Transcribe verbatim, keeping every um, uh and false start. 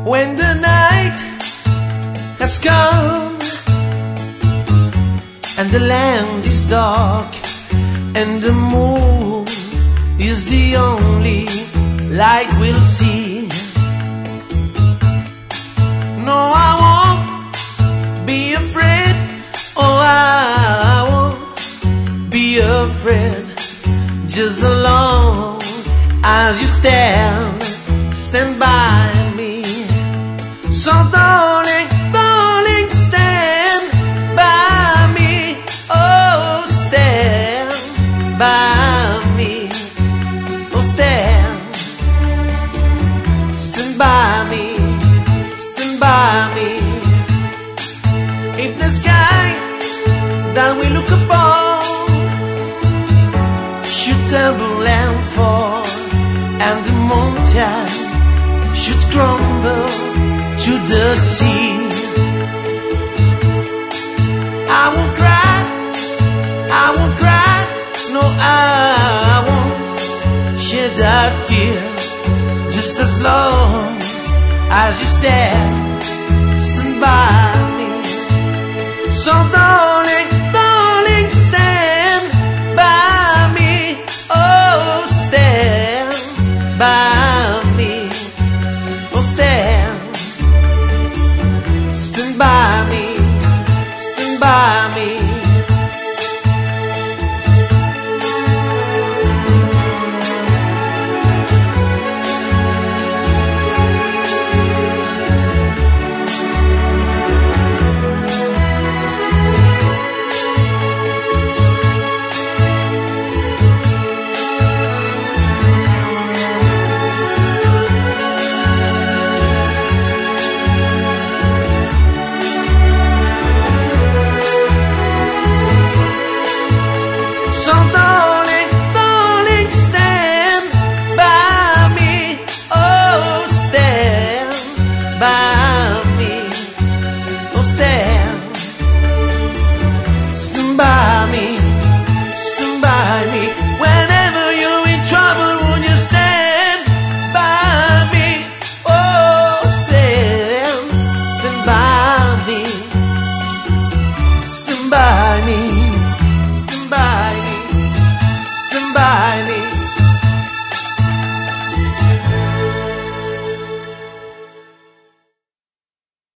when the night has come and the land is dark and the moon is the only light we'll see. No, I won't be afraid. Oh, I won't be afraid. Just as long as you stand, stand by me. So darling, darling, stand by me. Oh, stand by me. Oh, stand, stand by me, stand by me. If the sky that we look upon should tumble and fall, and the mountain should crumble to the sea, I won't cry, I won't cry, no, I won't shed a tear. Just as long as you stand, stand by me. So darling,